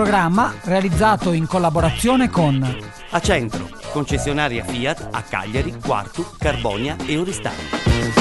programma realizzato in collaborazione con Acentro, concessionaria Fiat a Cagliari, Quartu, Carbonia e Oristano.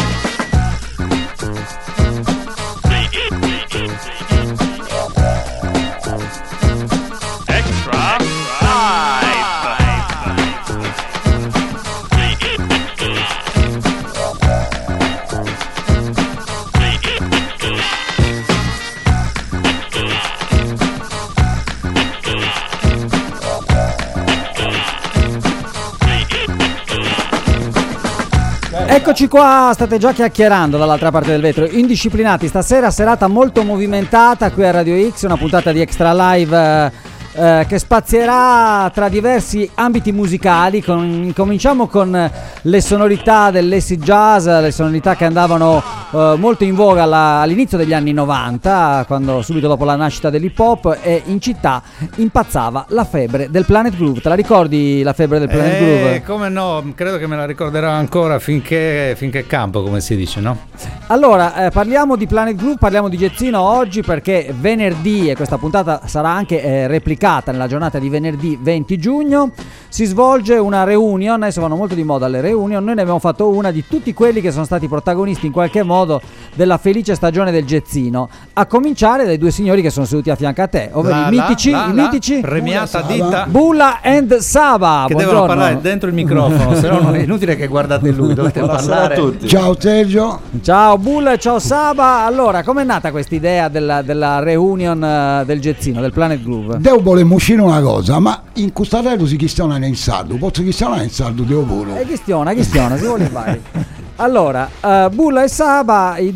Eccoci qua, state già chiacchierando dall'altra parte del vetro, indisciplinati. Stasera serata molto movimentata qui a Radio X, una puntata di Extra Live che spazierà tra diversi ambiti musicali. Cominciamo con le sonorità dell'acid jazz, le sonorità che andavano molto in voga all'inizio degli anni 90, quando subito dopo la nascita dell'hip hop, e in città impazzava la febbre del Planet Groove. Te la ricordi la febbre del Planet Groove? Come no, credo che me la ricorderò ancora finché campo, come si dice, no? Allora, parliamo di Planet Groove, parliamo di jazzino oggi perché venerdì, e questa puntata sarà anche replicata nella giornata di venerdì 20 giugno, si svolge una reunion. Adesso vanno molto di moda le reunion. Noi ne abbiamo fatto una di tutti quelli che sono stati protagonisti in qualche modo della felice stagione del jazzino, a cominciare dai due signori che sono seduti a fianco a te, ovvero i mitici premiata ditta Bulla and Saba. Che buongiorno. devono parlare dentro il microfono, se no è inutile che guardate lui, dovete parlare a tutti. Ciao Sergio. Ciao Bulla e ciao Saba. Allora, com'è nata questa idea della reunion del jazzino, del Planet Groove? Devo voler uscire una cosa, ma in Custarello si chistiona in sardo, posso chistiona in sardo, devo pure. Chistiona, si vuole fare. Allora, Bulla e Saba, i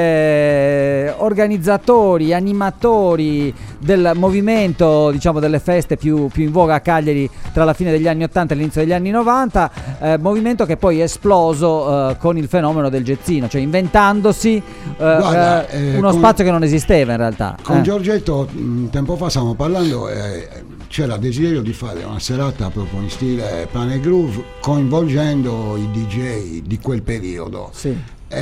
due organizzatori, animatori del movimento, diciamo, delle feste più in voga a Cagliari tra la fine degli anni 80 e l'inizio degli anni 90, movimento che poi è esploso con il fenomeno del jazzino, cioè inventandosi uno spazio che non esisteva in realtà. Con Giorgetto tempo fa stavamo parlando, c'era desiderio di fare una serata proprio in stile Planet Groove, coinvolgendo i DJ di quel periodo. Sì.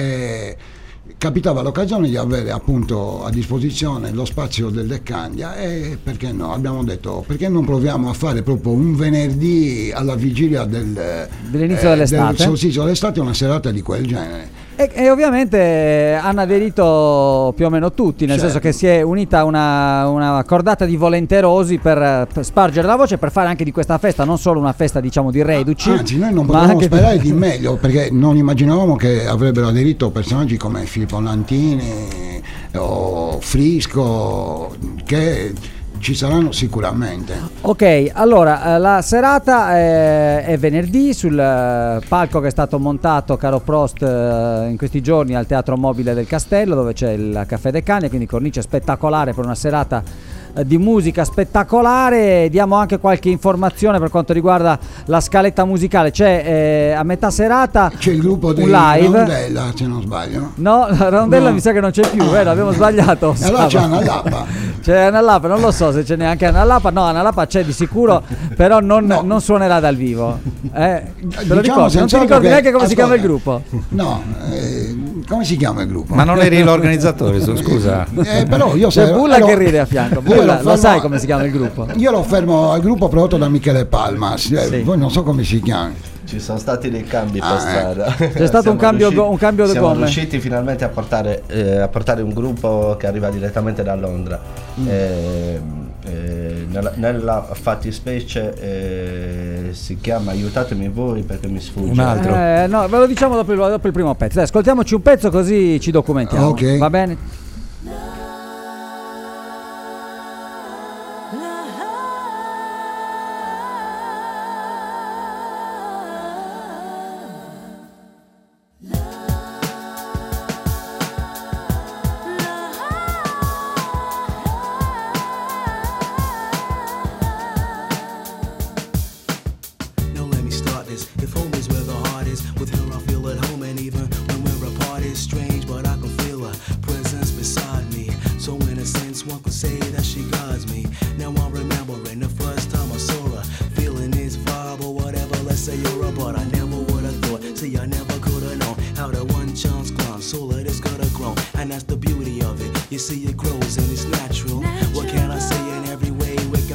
Capitava l'occasione di avere appunto a disposizione lo spazio del Deccandia, e perché no, abbiamo detto perché non proviamo a fare proprio un venerdì alla vigilia dell'inizio dell'estate, del solstizio dell'estate, una serata di quel genere. E ovviamente hanno aderito più o meno tutti, nel senso che si è unita una cordata di volenterosi per spargere la voce, per fare anche di questa festa non solo una festa, diciamo, di reduci. Anzi, noi non potevamo sperare di meglio, perché non immaginavamo che avrebbero aderito personaggi come Filippo Lantini o Frisco, che ci saranno sicuramente. Ok, allora la serata è venerdì sul palco che è stato montato, caro Prost, in questi giorni al Teatro Mobile del Castello, dove c'è il Caffè Deccandia, quindi cornice spettacolare per una serata di musica spettacolare. Diamo anche qualche informazione per quanto riguarda la scaletta musicale. C'è a metà serata c'è il gruppo di Rondella, se non sbaglio. No, Rondella mi sa che non c'è più, abbiamo sbagliato. Allora c'è Anna Lappa. C'è Anna Lappa, non lo so se c'è neanche Anna Lappa. No, Anna Lappa c'è di sicuro, però non suonerà dal vivo. Te lo ricordi? Non ti ricordi neanche come si chiama il gruppo? No, come si chiama il gruppo? Ma non eri l'organizzatore, scusa. Però io c'è Bulla che ride a fianco. Bulla, lo sai come si chiama il gruppo? Io lo fermo al gruppo prodotto da Michele Palma, sì. Poi non so come si chiami. Ci sono stati dei cambi per strada. C'è stato un cambio di gomme. Siamo riusciti finalmente a portare un gruppo che arriva direttamente da Londra. Nella fattispecie si chiama, aiutatemi voi perché mi sfugge. Un altro. No, ve lo diciamo dopo il primo pezzo. Dai, ascoltiamoci un pezzo così ci documentiamo. Okay. Va bene? And that's the beauty of it. You see, it grows and it's natural. What can I say? In every way, we're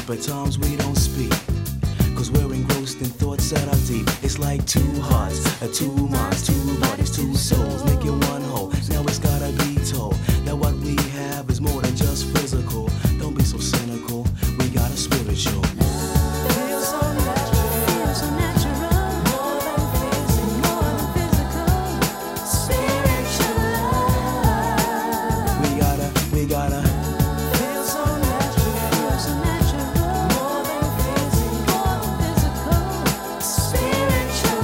but times we don't speak. Cause we're engrossed in thoughts that are deep. It's like two hearts, two minds, two bodies, two souls, making one whole. Now it's gotta be told that what we have is more than just physical. Don't be so cynical, we got a spiritual. Feels so natural, more than physical, spiritual love. We gotta Feels so natural, more than physical, spiritual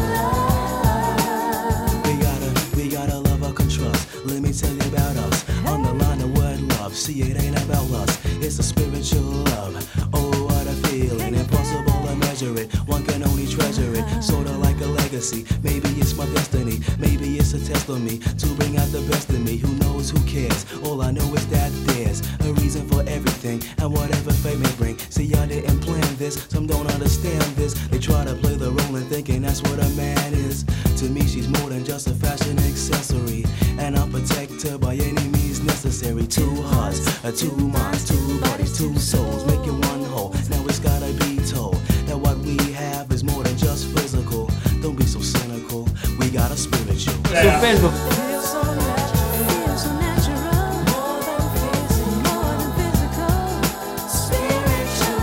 love. We gotta love our trust. Let me tell you about us. On the line of word love. See, it ain't about lust. It's a spiritual love. Oh, what a feeling. Impossible to measure it. One can only treasure it. Sorta like a legacy. Maybe it's my destiny. Maybe it's a test on me to bring out the best in me. Who knows? Who cares? All I know is that there's a reason for everything. And whatever fate may bring. See, I didn't plan this. Some don't understand this. They try to play the role and thinking that's what a man is. To me, she's more than just a fashion accessory. And I'll protect her by any means necessary. Two hearts, two minds, two bodies, two souls, making one whole. Now it's gotta be told that what we have is more than just physical. Don't be so cynical, we got a spiritual. Su Facebook. Feels so natural, more than physical, spiritual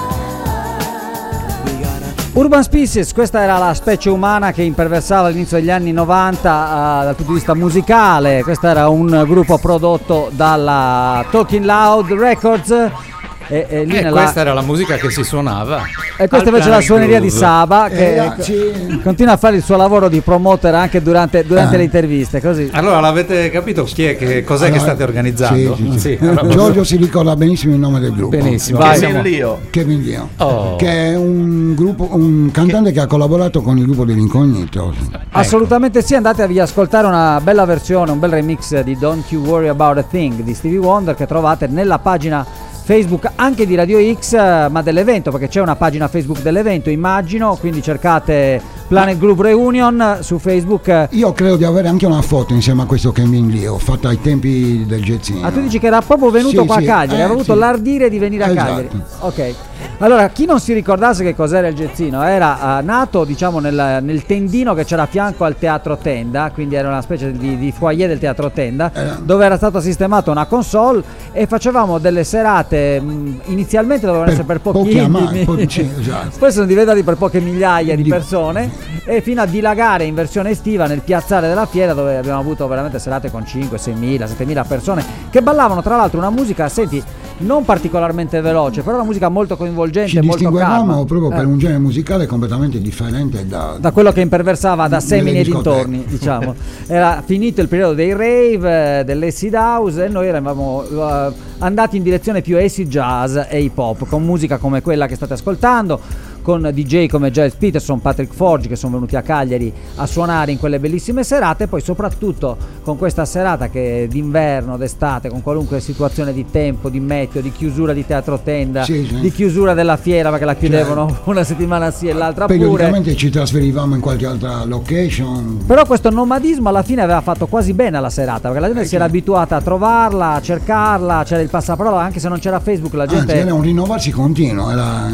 love. We gotta Urban Species, questa era la specie umana che imperversava all'inizio degli anni 90 dal punto di vista musicale. Questo era un gruppo prodotto dalla Talking Loud Records e lì questa era la musica che si suonava. e questa invece è la suoneria di Saba che continua a fare il suo lavoro di promoter anche durante le interviste, così. Allora l'avete capito chi è cos'è che state organizzando? Sì. Allora, Giorgio si ricorda benissimo il nome del gruppo. benissimo. Vai. Siamo- Kevin Dio, Oh. che è un cantante che ha collaborato con il gruppo dell'Incognito. Assolutamente sì, andatevi ad ascoltare una bella versione, un bel remix di Don't You Worry About a Thing di Stevie Wonder che trovate nella pagina Facebook anche di Radio X, ma dell'evento, perché c'è una pagina Facebook dell'evento, immagino, quindi cercate Planet Groove Reunion su Facebook. Io credo di avere anche una foto insieme a questo Kevin Dio, fatta ai tempi del jazzino. Ah, tu dici che era proprio venuto Sì, qua sì, a Cagliari, aveva avuto sì. l'ardire di venire a Esatto. Cagliari. Ok. Allora, chi non si ricordasse che cos'era il jazzino, era nato, diciamo, nel tendino che c'era a fianco al Teatro Tenda, quindi era una specie di foyer del Teatro Tenda, dove era stata sistemata una console e facevamo delle serate, inizialmente dovevano essere per pochi intimi, esatto. poi sono diventati per poche migliaia di persone, e fino a dilagare in versione estiva nel piazzale della fiera, dove abbiamo avuto veramente serate con 5, 6.000, 7.000 persone che ballavano, tra l'altro una musica, senti, non particolarmente veloce, però una musica molto coinvolgente, Ci molto distinguevamo calma, proprio per un genere musicale completamente differente da quello che imperversava da Semini e discoteche. dintorni, diciamo. Era finito il periodo dei rave, dell'acid house, e noi eravamo andati in direzione più acid jazz e hip hop, con musica come quella che state ascoltando, con DJ come Giles Peterson, Patrick Forge, che sono venuti a Cagliari a suonare in quelle bellissime serate, e poi soprattutto con questa serata che d'inverno, d'estate, con qualunque situazione di tempo, di meteo, di chiusura di Teatro Tenda, Sì, sì. di chiusura della fiera, perché la chiudevano una settimana sì e l'altra pure. periodicamente ci trasferivamo in qualche altra location. Però questo nomadismo alla fine aveva fatto quasi bene alla serata, perché la gente si era abituata a trovarla, a cercarla, c'era il passaparola, anche se non c'era Facebook, la Anzi, gente... era un rinnovarsi continuo,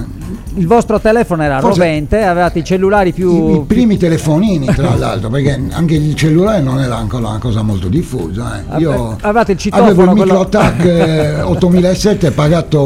Il vostro telefono era Forse- rovente, avevate i cellulari i più... primi telefonini tra l'altro, perché anche il cellulare non era ancora una cosa molto diffusa. Io Avevate il avevo citofono, il quello... microtac 8007 pagato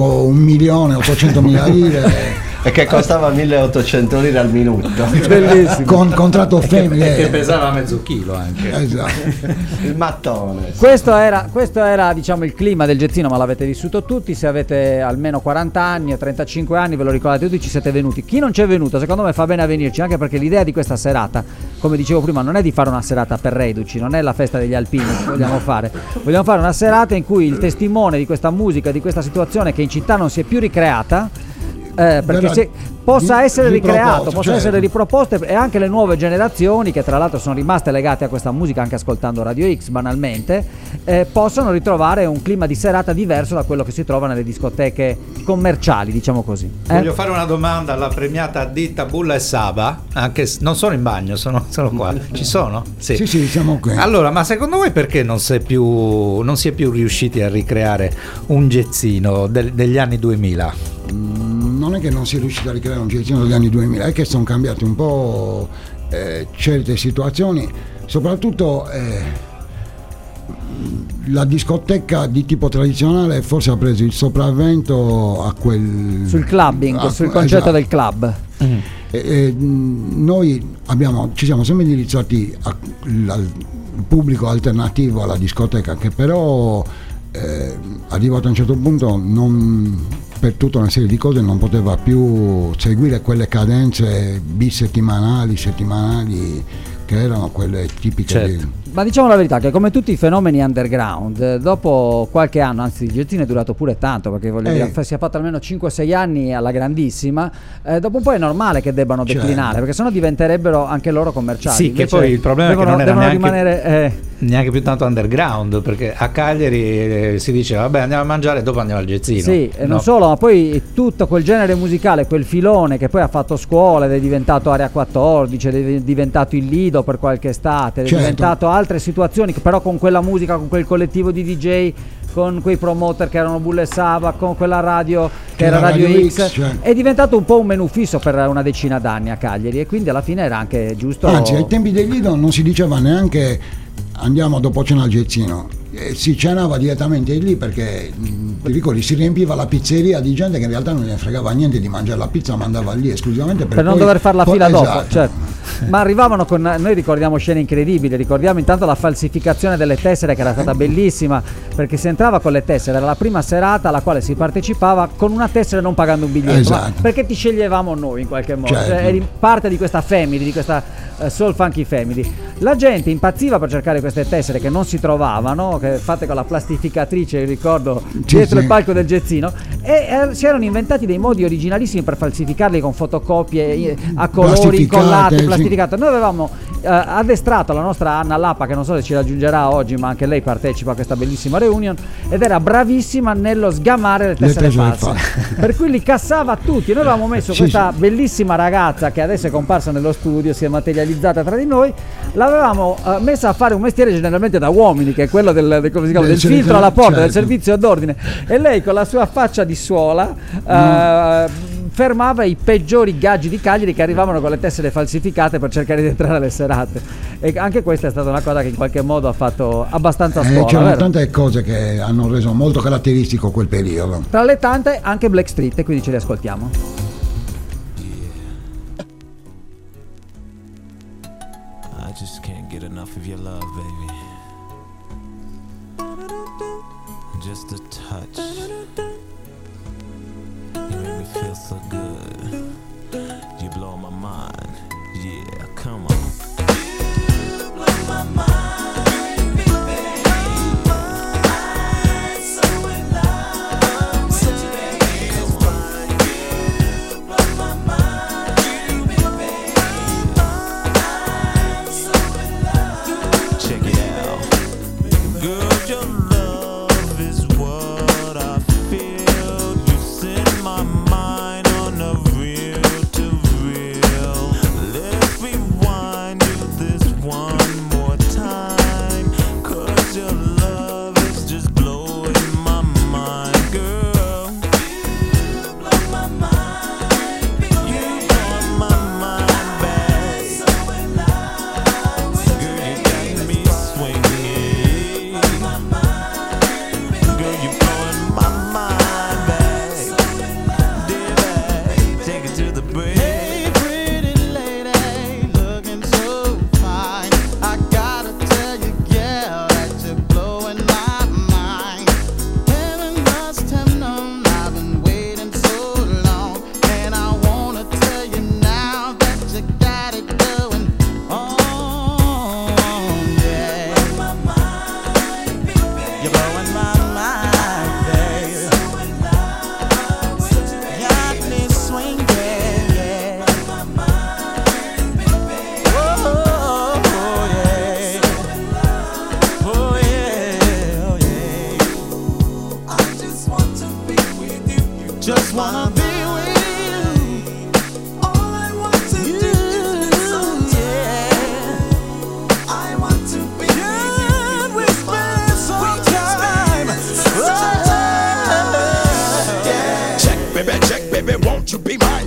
1.800.000 lire E che costava 1800 lire al minuto. Bellissimo. con contratto che family. pesava mezzo chilo anche. Esatto. Il mattone. Questo era diciamo il clima del jazzino, ma l'avete vissuto tutti. Se avete almeno 40 anni o 35 anni, ve lo ricordate tutti, ci siete venuti. Chi non c'è venuto, secondo me fa bene a venirci, anche perché l'idea di questa serata, come dicevo prima, non è di fare una serata per reduci, non è la festa degli alpini che vogliamo fare. Vogliamo fare una serata in cui il testimone di questa musica, di questa situazione che in città non si è più ricreata, perché possa essere ricreato, possa essere riproposto, e anche le nuove generazioni, che tra l'altro sono rimaste legate a questa musica anche ascoltando Radio X banalmente, possano ritrovare un clima di serata diverso da quello che si trova nelle discoteche commerciali, diciamo così. Voglio fare una domanda alla premiata ditta Bulla e Saba, anche non sono in bagno, sono qua. Ci sono? Sì, siamo qui. Allora, ma secondo voi perché non si è più riusciti a ricreare un jazzino degli anni 2000? non è che non si è riuscito a ricreare un jazzino degli anni 2000, è che sono cambiate un po' certe situazioni, soprattutto la discoteca di tipo tradizionale forse ha preso il sopravvento a quel sul clubbing, sul concetto del club. Noi ci siamo sempre indirizzati al pubblico alternativo alla discoteca, che però arrivato a un certo punto per tutta una serie di cose non poteva più seguire quelle cadenze bisettimanali, settimanali, che erano quelle tipiche di... Ma diciamo la verità, che come tutti i fenomeni underground, dopo qualche anno, anzi il jazzino è durato pure tanto, perché voglio dire, si è fatto almeno 5-6 anni alla grandissima, dopo un po' è normale che debbano declinare, perché sennò diventerebbero anche loro commerciali. Sì, invece che poi il problema è che non era neanche più tanto underground, perché a Cagliari si diceva vabbè andiamo a mangiare e dopo andiamo al jazzino. Sì, e non solo, ma poi tutto quel genere musicale, quel filone che poi ha fatto scuola ed è diventato Area 14, ed è diventato il Lido per qualche estate, ed è diventato altre situazioni, però con quella musica, con quel collettivo di DJ, con quei promoter che erano Bulle Saba, con quella radio che era Radio X, è diventato un po' un menù fisso per una decina d'anni a Cagliari, e quindi alla fine era anche giusto. Anzi, ai tempi del Lido non si diceva neanche andiamo dopo cena al jazzino, si cenava direttamente lì, perché ti ricordi, si riempiva la pizzeria di gente che in realtà non ne fregava niente di mangiare la pizza, ma andava lì esclusivamente per non dover fare la fila dopo, esatto. certo. Ma arrivavano noi ricordiamo scene incredibili, ricordiamo intanto la falsificazione delle tessere, che era stata bellissima, perché si entrava con le tessere, era la prima serata alla quale si partecipava con una tessera e non pagando un biglietto, esatto. perché ti sceglievamo noi in qualche modo, certo. cioè, eri parte di questa family, di questa soul funky family. La gente impazziva per cercare queste tessere che non si trovavano, che fatte con la plastificatrice, ricordo, dietro il palco del jazzino, e si erano inventati dei modi originalissimi per falsificarli con fotocopie a colori incollate, plastificate. Noi avevamo addestrato la nostra Anna Lappa, che non so se ci raggiungerà oggi, ma anche lei partecipa a questa bellissima reunion, ed era bravissima nello sgamare le tessere false. Per cui li cassava tutti. Noi avevamo messo questa bellissima ragazza, che adesso è comparsa nello studio, si è materializzata tra di noi, l'avevamo messa a fare un mestiere generalmente da uomini, che è quello del come si chiama, del filtro alla porta, del servizio d'ordine, e lei con la sua faccia di suola fermava i peggiori gaggi di Cagliari che arrivavano con le tessere falsificate per cercare di entrare alle serate, e anche questa è stata una cosa che in qualche modo ha fatto abbastanza scuola. C'erano tante cose che hanno reso molto caratteristico quel periodo, tra le tante anche Black Street, e quindi ce le ascoltiamo. I just can't get enough of your love, baby. Just a touch. You make me feel so good. You blow my mind. Yeah, come on. You blow my mind, baby. I'm so in love with you, baby. Come on. You blow my mind, baby. I'm so in love. Check it out. Girl, your love is what I feel. You set my mind on a real to real. Let's rewind you this one more time, 'cause your love is just blowing my mind, girl. You blow my mind, baby. You blow my mind back. So in love with you, girl, you got me swinging. You blow my mind.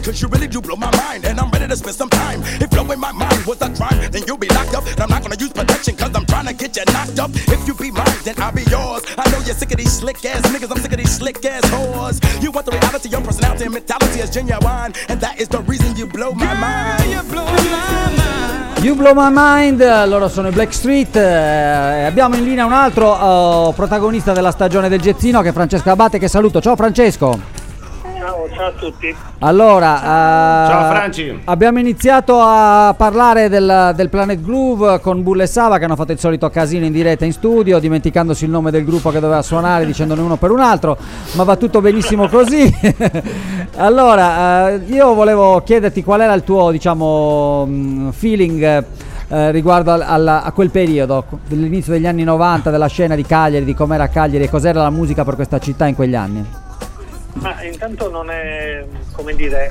cause you really do blow my mind. And I'm ready to spend some time. If blowing my mind was a crime, then you'll be locked up. And I'm not gonna use protection, cause I'm trying to get you knocked up. If you be mine, then I'll be yours. I know you're sick of these slick ass niggas, I'm sick of these slick ass whores. You want the reality, your personality and mentality is genuine. And that is the reason you blow my mind. You blow my mind. You Blow My Mind, loro sono i Blackstreet. Abbiamo in linea un altro protagonista della stagione del Gezzino, che è Francesco Abate, che saluto. Ciao Francesco. Ciao a tutti. Allora, Ciao Franci. abbiamo iniziato a parlare del Planet Groove con Bulle e Saba, che hanno fatto il solito casino in diretta in studio, dimenticandosi il nome del gruppo che doveva suonare, dicendone uno per un altro, ma va tutto benissimo così. Allora, io volevo chiederti qual era il tuo, diciamo, feeling riguardo a quel periodo, dell'inizio degli anni 90, della scena di Cagliari, di com'era Cagliari e cos'era la musica per questa città in quegli anni. Ma intanto non è, come dire,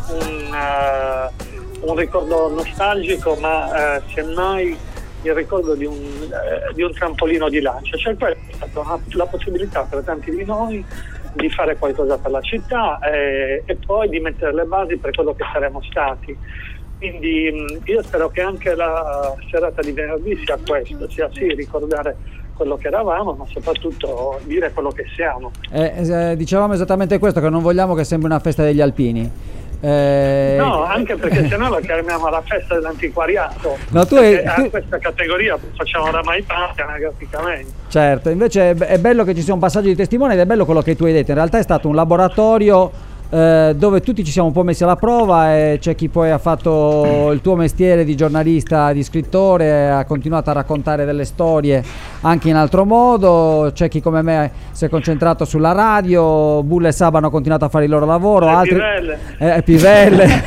un ricordo nostalgico, ma semmai il ricordo di un trampolino di lancio. Cioè quella è stata la possibilità per tanti di noi di fare qualcosa per la città e poi di mettere le basi per quello che saremo stati. Quindi io spero che anche la serata di venerdì sia questo, sia sì ricordare quello che eravamo, ma soprattutto dire quello che siamo. Dicevamo esattamente questo, che non vogliamo che sembri una festa degli alpini. No, anche perché se no la chiamiamo la festa dell'antiquariato. No, a questa categoria facciamo oramai parte anagraficamente. Certo, invece è bello che ci sia un passaggio di testimone ed è bello quello che tu hai detto. In realtà è stato un laboratorio dove tutti ci siamo un po' messi alla prova, e c'è chi poi ha fatto il tuo mestiere di giornalista, di scrittore, ha continuato a raccontare delle storie anche in altro modo, c'è chi come me si è concentrato sulla radio, Bulle e Saba hanno continuato a fare il loro lavoro, altri Pivelle.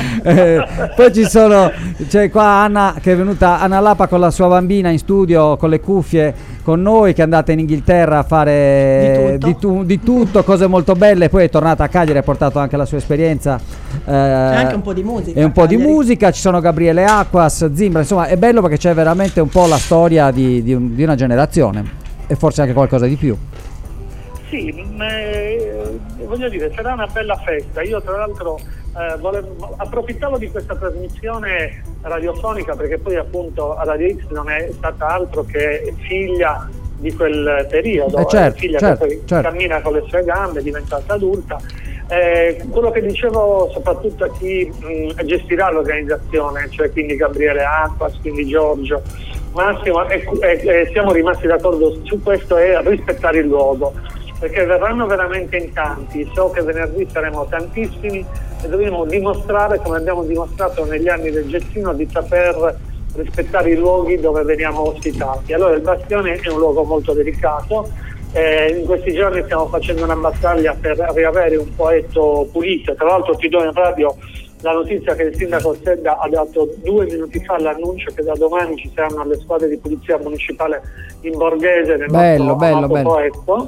Poi c'è qua Anna, che è venuta, Anna Lapa con la sua bambina in studio con le cuffie con noi, che è andata in Inghilterra a fare di tutto, cose molto belle, poi è tornata a Cagliari, ha portato anche la sua esperienza e anche un po' di musica. E un po' di musica, ci sono Gabriele Acquas, Zimbra, insomma è bello perché c'è veramente un po' la storia di una generazione e forse anche qualcosa di più. Sì, voglio dire, sarà una bella festa. Io tra l'altro approfittavo di questa trasmissione radiofonica perché poi appunto Radio X non è stata altro che figlia di quel periodo, figlia che poi cammina con le sue gambe, è diventata adulta. Quello che dicevo soprattutto a chi gestirà l'organizzazione, cioè quindi Gabriele Acquas, quindi Giorgio, Massimo, e siamo rimasti d'accordo su questo, è rispettare il luogo, perché verranno veramente in tanti. So che venerdì saremo tantissimi e dobbiamo dimostrare, come abbiamo dimostrato negli anni del Gezzino, di saper rispettare i luoghi dove veniamo ospitati. Allora il Bastione è un luogo molto delicato, in questi giorni stiamo facendo una battaglia per riavere un poetto pulito. Tra l'altro ti do in radio la notizia che il sindaco Sedda ha dato 2 minuti fa l'annuncio che da domani ci saranno le squadre di polizia municipale in Borghese nel nostro poetto,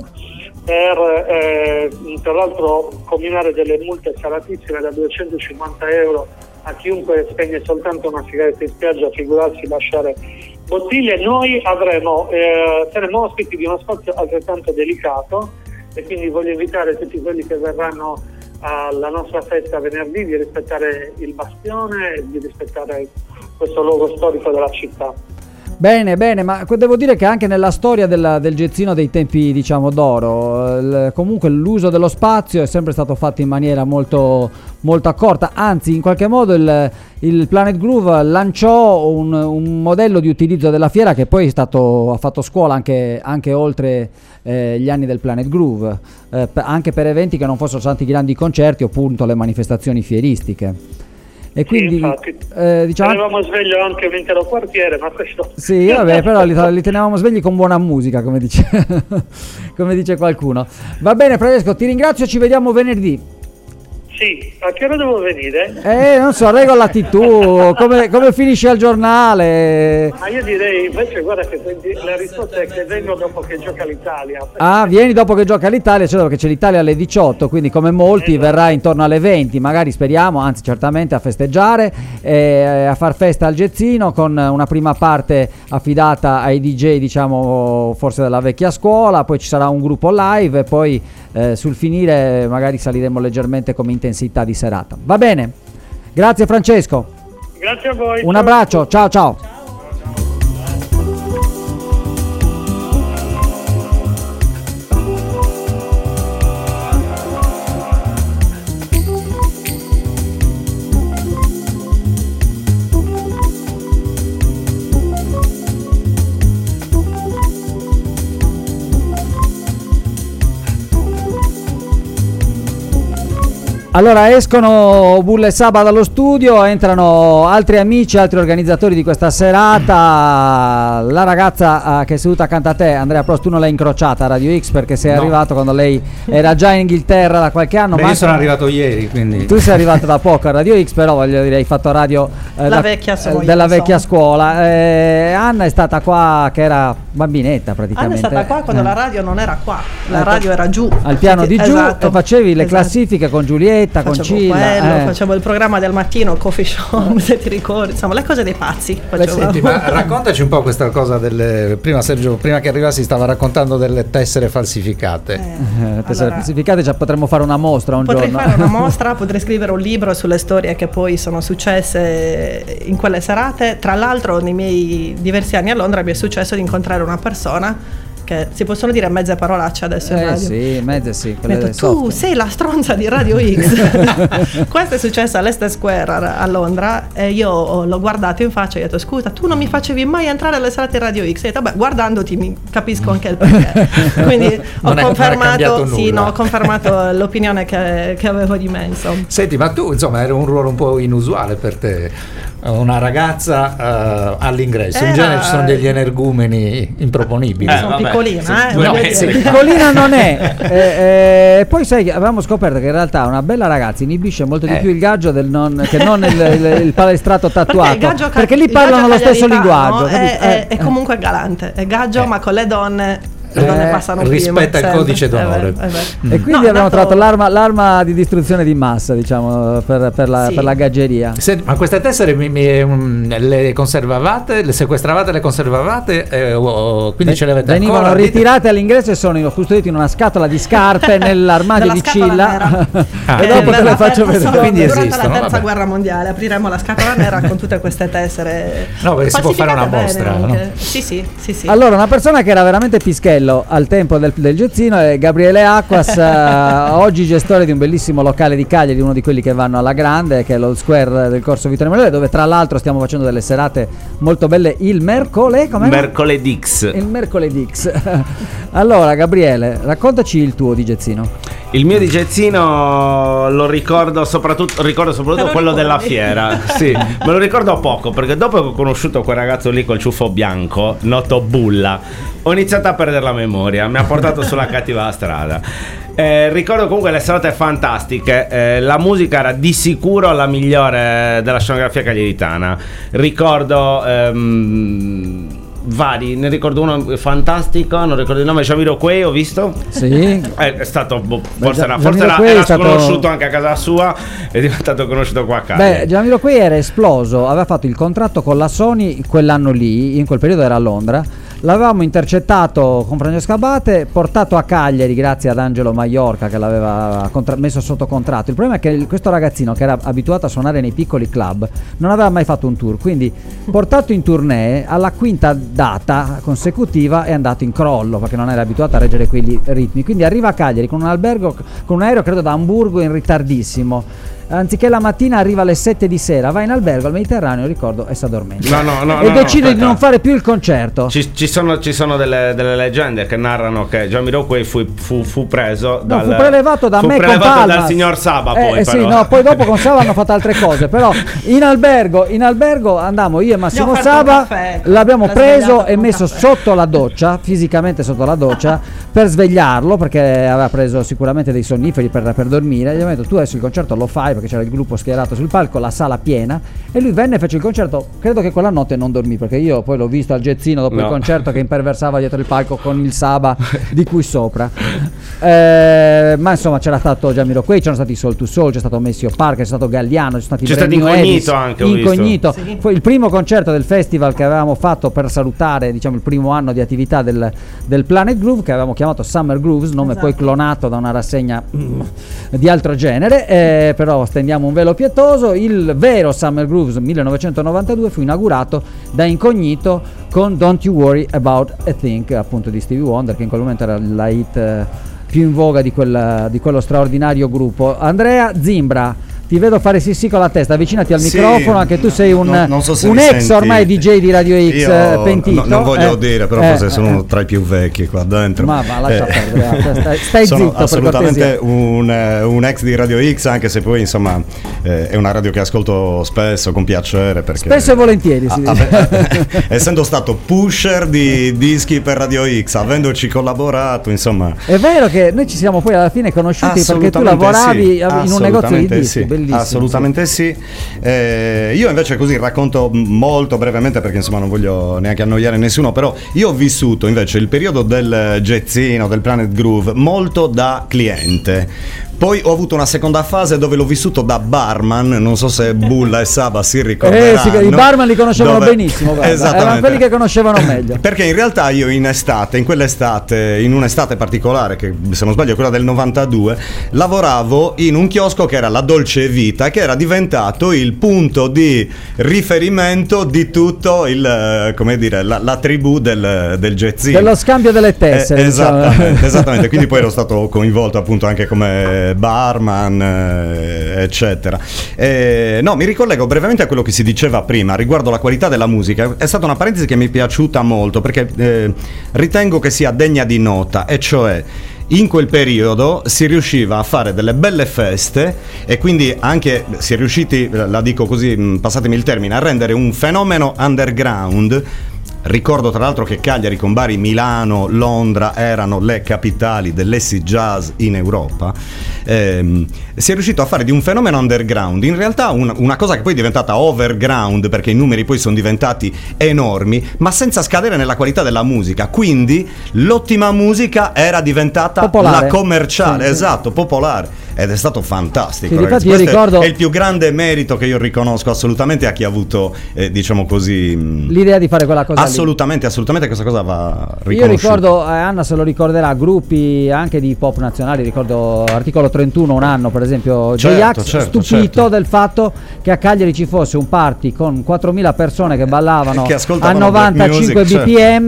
per tra l'altro combinare delle multe salatissime da 250 euro a chiunque spegne soltanto una sigaretta in spiaggia, figurarsi lasciare bottiglie. Noi saremo ospiti di uno spazio altrettanto delicato e quindi voglio invitare tutti quelli che verranno alla nostra festa venerdì di rispettare il Bastione e di rispettare questo luogo storico della città. Bene, ma devo dire che anche nella storia del Gezzino dei tempi, diciamo, d'oro, comunque l'uso dello spazio è sempre stato fatto in maniera molto, molto accorta, anzi in qualche modo il Planet Groove lanciò un modello di utilizzo della fiera che poi ha fatto scuola anche oltre gli anni del Planet Groove, anche per eventi che non fossero stati grandi concerti o appunto le manifestazioni fieristiche. E quindi diciamo, tenevamo sveglio anche un intero quartiere, ma questo sì, vabbè, però li tenevamo svegli con buona musica, come dice qualcuno. Va bene Francesco, ti ringrazio, ci vediamo venerdì. Sì, a che ora devo venire? Non so, regolati tu, come finisci al giornale? Ma io direi invece, guarda che la risposta è che vengo dopo che gioca l'Italia. Ah, vieni dopo che gioca l'Italia, cioè perché c'è l'Italia alle 18, quindi come molti verrà intorno alle 20, magari speriamo, anzi certamente a festeggiare, a far festa al Gezzino con una prima parte affidata ai DJ, diciamo, forse della vecchia scuola, poi ci sarà un gruppo live e poi sul finire magari saliremo leggermente come intensità di serata. Va bene, grazie Francesco. Grazie a voi. Un abbraccio, ciao ciao. Allora escono Bulle e Saba dallo studio, entrano altri amici, altri organizzatori di questa serata. La ragazza che è seduta accanto a te, Andrea Prost, tu non l'hai incrociata a Radio X perché sei arrivato quando lei era già in Inghilterra da qualche anno. Io sono arrivato ieri, quindi. Tu sei arrivato da poco a Radio X, però voglio dire hai fatto radio della vecchia scuola. Anna è stata qua che era bambinetta praticamente. Anna è stata qua quando la radio non era qua, la radio era giù. Al piano di giù, esatto, e facevi le classifiche con Giulietta, con Cilla. Facevo il programma del mattino, coffee show, se ti ricordi, insomma le cose dei pazzi. Senti, ma raccontaci un po' questa cosa delle. Prima Sergio, prima che arrivassi, stava raccontando delle tessere falsificate. Tessere falsificate, già potremmo fare una mostra un potrei giorno. Fare una mostra, potrei scrivere un libro sulle storie che poi sono successe in quelle serate. Tra l'altro nei miei diversi anni a Londra mi è successo di incontrare una persona che si possono dire mezze parolacce adesso in radio. Sì, mezze sì. Mi ha detto, tu sei la stronza di Radio X. Questo è successo all'Leicester Square a Londra e io l'ho guardato in faccia e ho detto scusa, tu non mi facevi mai entrare alle serate Radio X. E ho detto, beh, guardandoti mi capisco anche il perché. Quindi ho confermato l'opinione che avevo di me, insomma. Senti, ma tu insomma era un ruolo un po' inusuale per te, una ragazza all'ingresso. In genere ci sono degli energumeni improponibili. Sono piccolina, piccolina non è. Poi sai, avevamo scoperto che in realtà una bella ragazza inibisce molto di più il gaggio che non il palestrato tatuato, perché lì parlano lo stesso linguaggio. È comunque galante, è gaggio, ma con le donne. Le donne passano rispetta prima, il codice d'onore. E quindi abbiamo trovato l'arma di distruzione di massa, diciamo, per la gaggeria. Senti, ma queste tessere le conservavate, le sequestravate, le conservavate, quindi ce le avete venivano ancora? ritirate all'ingresso e sono custodite in una scatola di scarpe nell'armadio di Cilla. E dopo te le faccio vedere. Quindi durante esistono, la terza guerra mondiale apriremo la scatola nera con tutte queste tessere. No, perché si può fare una mostra, no? Sì. Allora, una persona che era veramente pischello al tempo del jazzino è Gabriele Acquas, oggi gestore di un bellissimo locale di Cagliari, uno di quelli che vanno alla grande, che è l'Old Square del Corso Vittorio Emanuele, dove tra l'altro stiamo facendo delle serate molto belle il mercoledix. Il mercoledix. Allora Gabriele, raccontaci il tuo di jazzino. Il mio di jazzino lo ricordo soprattutto quello della fiera. Sì, me lo ricordo poco perché dopo che ho conosciuto quel ragazzo lì col ciuffo bianco, noto Bulla, ho iniziato a perdere la memoria, mi ha portato sulla cattiva strada. Ricordo comunque le serate fantastiche, la musica era di sicuro la migliore della scenografia cagliaritana. Ricordo vari, ne ricordo uno fantastico, non ricordo il nome, Jamiroquai, ho visto? Sì. È stato forse era sconosciuto anche a casa sua, è diventato conosciuto qua a casa. Beh, Jamiroquai era esploso, aveva fatto il contratto con la Sony quell'anno lì, in quel periodo era a Londra. L'avevamo intercettato con Francesco Abate, portato a Cagliari grazie ad Angelo Maiorca che l'aveva messo sotto contratto. Il problema è che questo ragazzino, che era abituato a suonare nei piccoli club, non aveva mai fatto un tour, quindi portato in tournée alla quinta data consecutiva è andato in crollo perché non era abituato a reggere quei ritmi. Quindi arriva a Cagliari con un aereo credo da Amburgo in ritardissimo. Anziché la mattina arriva alle 7 di sera, va in albergo al Mediterraneo, ricordo, e si addormenta. E decide di non fare più il concerto. Ci sono delle leggende che narrano che Jamiroquai fu preso fu prelevato da me con Palmas, dal signor Saba poi. Sì, no, poi dopo con Saba hanno fatto altre cose, però in albergo andammo io e Massimo Saba, l'abbiamo preso e messo sotto la doccia, fisicamente sotto la doccia, per svegliarlo perché aveva preso sicuramente dei sonniferi per dormire. Gli ho detto tu adesso il concerto lo fai perché c'era il gruppo schierato sul palco, la sala piena, e lui venne e fece il concerto. Credo che quella notte non dormì, perché io poi l'ho visto al jazzino dopo il concerto che imperversava dietro il palco con il Saba di cui sopra. Ma insomma c'era stato Jamiroquai, c'erano stati Soul to Soul, c'è stato Maceo Parker, c'è stato Galliano, c'è stato Incognito anche, ho Incognito. Sì. Fu il primo concerto del festival che avevamo fatto per salutare, diciamo, il primo anno di attività del Planet Groove, che avevamo chiamato Summer Grooves, nome poi clonato da una rassegna di altro genere, però stendiamo un velo pietoso. Il vero Summer Grooves 1992 fu inaugurato da Incognito con Don't You Worry About a Thing, appunto di Stevie Wonder, che in quel momento era la hit più in voga di quello straordinario gruppo. Andrea Zimbra, ti vedo fare sì con la testa, avvicinati al microfono, anche tu sei non so se un ex senti. Ormai DJ di Radio X, pentito. Non voglio dire, però forse sono tra i più vecchi qua dentro. Ma lascia perdere, stai sono zitto, assolutamente un ex di Radio X, anche se poi insomma è una radio che ascolto spesso, con piacere, perché spesso e volentieri essendo stato pusher di dischi per Radio X, avendoci collaborato, insomma. È vero che noi ci siamo poi alla fine conosciuti perché tu lavoravi in un negozio di dischi, bellissimo. Assolutamente sì. Io invece così racconto molto brevemente, perché insomma non voglio neanche annoiare nessuno, però io ho vissuto invece il periodo del jazzino, del Planet Groove, molto da cliente. Poi ho avuto una seconda fase dove l'ho vissuto da barman, non so se Bulla e Saba si ricorderanno. Sì, i barman li conoscevano benissimo, erano quelli che conoscevano meglio. Perché in realtà io in quell'estate, in un'estate particolare, che se non sbaglio è quella del 92, lavoravo in un chiosco che era la Dolce Vita, che era diventato il punto di riferimento di tutto come dire, la tribù del jazzino. Dello scambio delle tessere. Esattamente, quindi poi ero stato coinvolto appunto anche come barman, eccetera. No, mi ricollego brevemente a quello che si diceva prima riguardo la qualità della musica. È stata una parentesi che mi è piaciuta molto, perché ritengo che sia degna di nota, e cioè in quel periodo si riusciva a fare delle belle feste, e quindi anche si è riusciti, la dico così, passatemi il termine, a rendere un fenomeno underground. Ricordo tra l'altro che Cagliari con Bari, Milano, Londra erano le capitali dell'acid jazz in Europa. Si è riuscito a fare di un fenomeno underground in realtà una cosa che poi è diventata overground, perché i numeri poi sono diventati enormi, ma senza scadere nella qualità della musica. Quindi l'ottima musica era diventata popolare. La commerciale, sì. Esatto, popolare, ed è stato fantastico. Sì, ragazzi. io ricordo... è il più grande merito che io riconosco assolutamente a chi ha avuto diciamo così l'idea di fare quella cosa. Assolutamente, questa cosa va riconosciuta. Io ricordo, Anna se lo ricorderà, gruppi anche di pop nazionali, ricordo Articolo 31 un anno per esempio, J-Ax stupito del fatto che a Cagliari ci fosse un party con 4.000 persone che ballavano a 95 bpm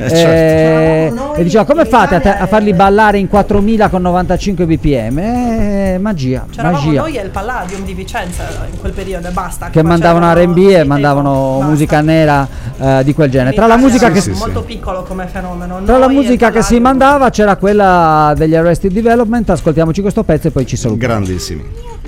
e diceva come fate a farli ballare in 4.000 con 95 bpm? Magia. C'eravamo noi e il Palladium di Vicenza in quel periodo e basta. Che mandavano R&B e mandavano musica nera di quel genere. Tra la musica molto piccolo come fenomeno. Tra la musica che si mandava c'era quella degli Arrested Development. Ascoltiamoci questo pezzo e poi ci salutiamo. Grandissimi.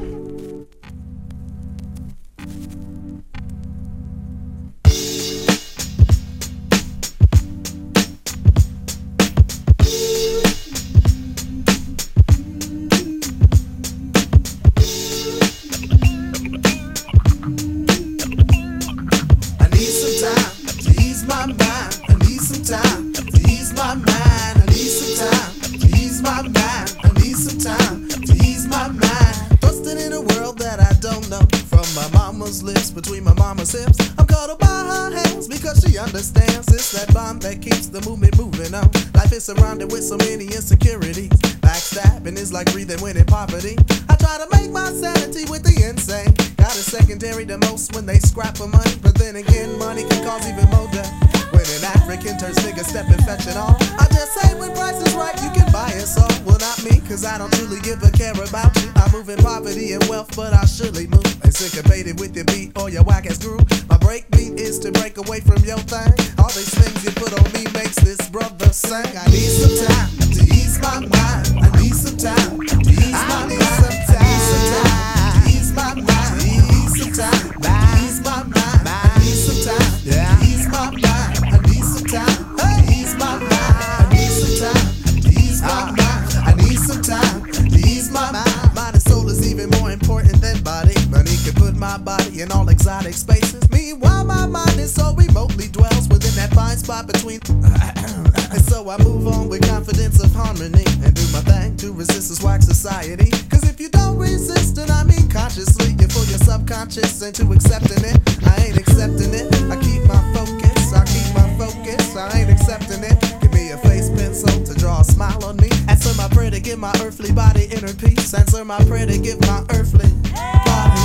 Surrounded with so many insecurities, backstabbing is like breathing when in poverty. I try to make my sanity with the insane. Got a secondary to most when they scrap for money, but then again, money can cause even more death. When an African turns figure stepping, fetching all. I just say when price is right, you can buy us all. Well, not me, cause I don't truly give a care about you. I move in poverty and wealth, but I surely move. And syncopated with your beat or your whack ass groove. My break beat is to break away from your thing. All these things you put on me makes this brother sing. I need some time to ease my mind. I need some time to ease my mind. I need some time to ease my mind. Ease some time to ease my mind. I need some time to ease my mind. I need some time to ease my mind. I need some time to ease my mind. I need some time to ease my mind. Mind and soul is even more important than body. And so I move on with confidence of harmony and do my thing to resist this whack society. Cause if you don't resist it, I mean consciously, you fool your subconscious into accepting it. I ain't accepting it. I keep my focus. I keep my focus. I ain't accepting it. Give me a face pencil to draw a smile on me. Answer my prayer to give my earthly body inner peace. Answer my prayer to give my earthly body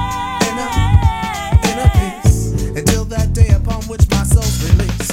inner peace. Until that day upon which my soul's released.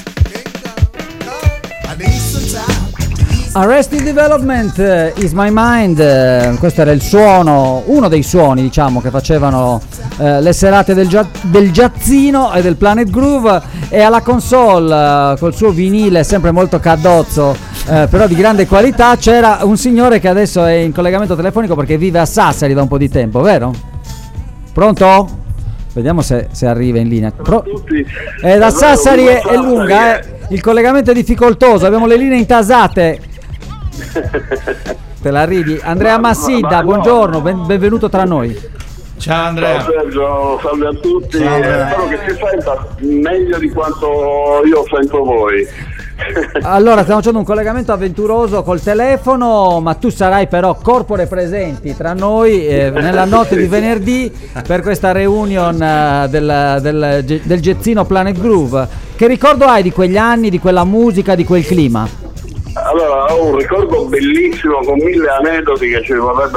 I need some time. Arrested Development, Is My Mind, questo era il suono, uno dei suoni diciamo che facevano le serate del jazzino e del Planet Groove, e alla console col suo vinile sempre molto caddozzo però di grande qualità c'era un signore che adesso è in collegamento telefonico perché vive a Sassari da un po' di tempo, vero? Pronto? Vediamo se arriva in linea. Da Sassari è lunga, il collegamento è difficoltoso, abbiamo le linee intasate. Te la ridi. Andrea Massidda, buongiorno, benvenuto tra noi. Ciao Andrea. Ciao Sergio, salve a tutti. Spero che si senta meglio di quanto io sento voi. Allora, stiamo facendo un collegamento avventuroso col telefono, ma tu sarai però corpore presenti tra noi nella notte di venerdì per questa reunion del jazzino Planet Groove. Che ricordo hai di quegli anni, di quella musica, di quel clima? Allora, ho un ricordo bellissimo con 1000 aneddoti che ci vorrebbe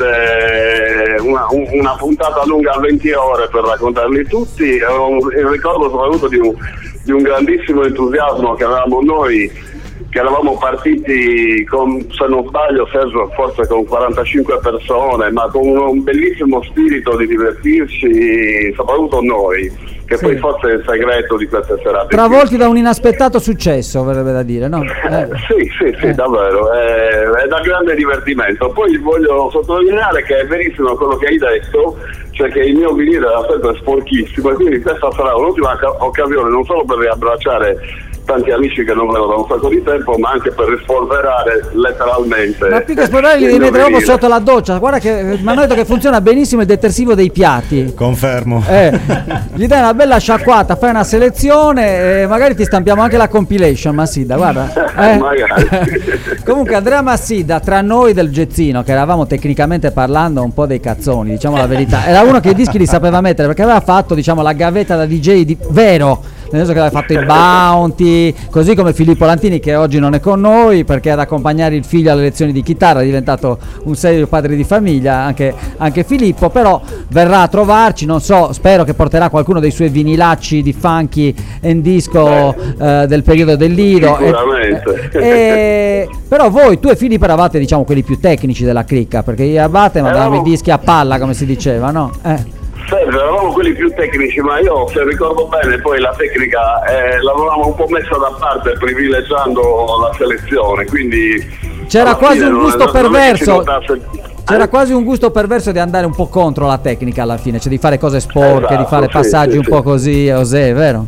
veramente una puntata lunga a 20 ore per raccontarli tutti. Ho il ricordo soprattutto di un grandissimo entusiasmo che avevamo noi, che eravamo partiti con, se non sbaglio Sergio, forse con 45 persone, ma con un bellissimo spirito di divertirci, soprattutto noi, che sì. Poi forse è il segreto di queste serate. Travolti da un inaspettato successo, verrebbe da dire, no? Sì, davvero, è da grande divertimento. Poi voglio sottolineare che è verissimo quello che hai detto, cioè che il mio vinile era sempre sporchissimo, e quindi questa sarà un'ultima occasione non solo per riabbracciare tanti amici che non vedo da un sacco di tempo, ma anche per rispolverare letteralmente. Ma più che spolverare li devi mettere proprio sotto la doccia. Guarda che mi hanno detto che funziona benissimo il detersivo dei piatti. Confermo. Gli dai una bella sciacquata, fai una selezione e magari ti stampiamo anche la compilation, Massidda, guarda. Magari. Comunque Andrea Massidda, tra noi del jazzino, che eravamo tecnicamente parlando un po' dei cazzoni, diciamo la verità, era uno che i dischi li sapeva mettere perché aveva fatto, diciamo, la gavetta da DJ vero, nel senso che aveva fatto il Bounty, così come Filippo Lantini, che oggi non è con noi perché ad accompagnare il figlio alle lezioni di chitarra è diventato un serio padre di famiglia anche Filippo, però verrà a trovarci, non so, spero che porterà qualcuno dei suoi vinilacci di funky and disco del periodo del Lido. Sicuramente. Però voi, tu e Filippo, eravate, diciamo, quelli più tecnici della cricca, perché io e Abate mandavamo i dischi a palla, come si diceva, no? Sergio, eravamo quelli più tecnici, ma io, se ricordo bene, poi la tecnica l'avevamo un po' messa da parte privilegiando la selezione, quindi c'era quasi un gusto perverso. C'era quasi un gusto perverso di andare un po' contro la tecnica alla fine, cioè di fare cose sporche, di fare passaggi un po' così, osè, vero?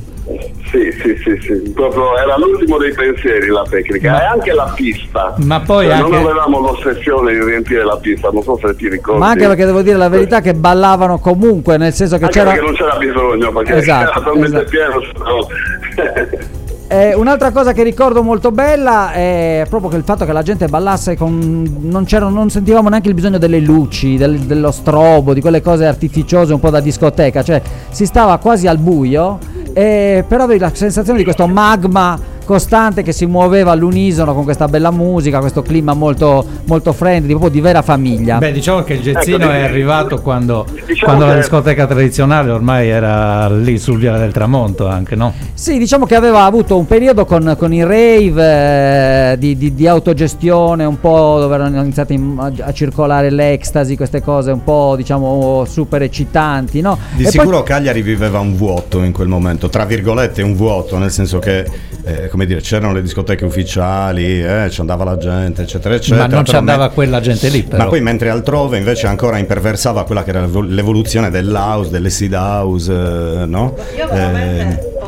Sì, proprio era l'ultimo dei pensieri la tecnica, e anche la pista. Ma poi non anche avevamo l'ossessione di riempire la pista, non so se ti ricordi. Ma anche perché devo dire la verità che ballavano comunque, nel senso che anche c'era, perché non c'era bisogno, perché esatto, era talmente esatto. pieno. Un'altra cosa che ricordo molto bella è proprio che il fatto che la gente ballasse non sentivamo neanche il bisogno delle luci, dello strobo, di quelle cose artificiose un po' da discoteca, cioè si stava quasi al buio, però avevi la sensazione di questo magma costante che si muoveva all'unisono con questa bella musica, questo clima molto, molto friendly, proprio di vera famiglia. Beh, diciamo che il jazzino è arrivato quando la discoteca tradizionale ormai era lì sul Viale del Tramonto anche, no? Sì, diciamo che aveva avuto un periodo con i rave di autogestione, un po' dove erano iniziati a circolare l'ecstasy, queste cose un po', diciamo, super eccitanti, no? Di sicuro Cagliari viveva un vuoto in quel momento, tra virgolette un vuoto, nel senso che come dire, c'erano le discoteche ufficiali, ci andava la gente, eccetera, eccetera. Ma non ci andava quella gente lì, però. Ma poi mentre altrove invece ancora imperversava quella che era l'evoluzione dell'house, dell'acid house, no? Io veramente ho